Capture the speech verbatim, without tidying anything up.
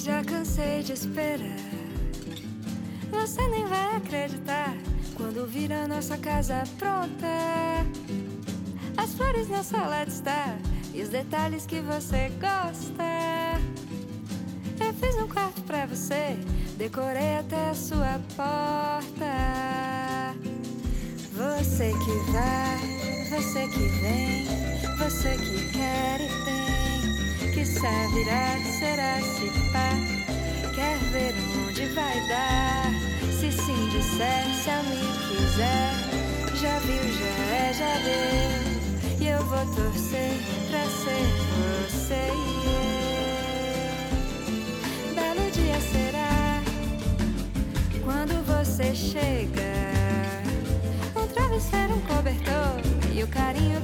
Já cansei de esperar. Você nem vai acreditar quando vir a nossa casa pronta. As flores na sala de estar e os detalhes que você gosta. Eu fiz um quarto pra você, decorei até a sua porta. Você que vai, você que vem, você que quer e tem, que sabe irá, será, se pá, quer ver onde vai dar. Se sim disser, se a mim quiser, já viu, já é, já deu. E eu vou torcer pra ser você e eu. Belo dia será quando você chega, um travesseiro, um cobertor e o carinho